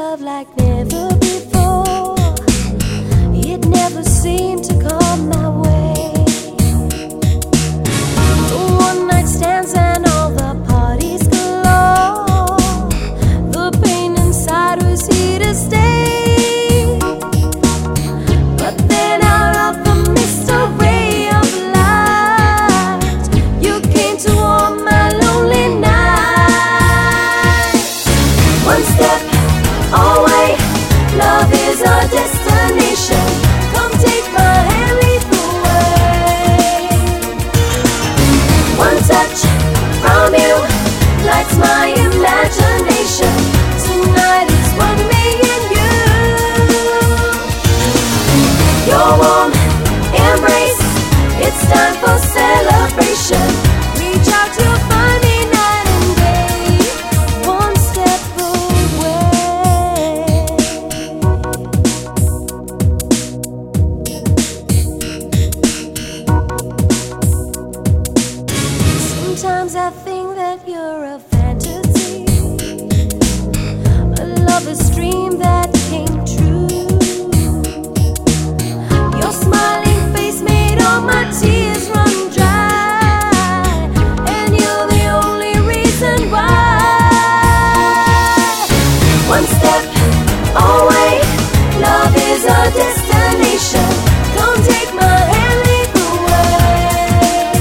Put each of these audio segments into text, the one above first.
love like never before. It never seemed to come my way. The one night stands and all the parties galore. The pain inside was here to stay. But then out of the mist, a ray of light, you came to warm my lonely night. One step away, love is our destination. Come take my hand, lead the way. One touch from you lights my imagination. Tonight is one me and you. Your warm embrace, it's time for celebration. Reach out to find me night and day. One step away. Sometimes I think that you're a fantasy, a lover's dream that came true. Your smiling face made all my tears run dry, and you're the only reason why. One step away, love is our destination. Come take my hand, lead the way.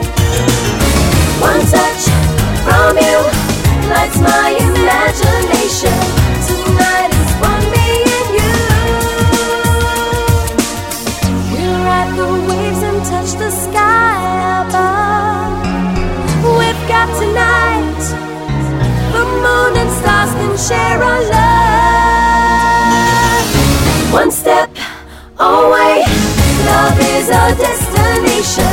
One touch from you lights my imagination. Tonight is one me and you. We'll ride the waves and touch the sky above. We've got tonight. The moon and stars can share our love. One step away, love is our destination.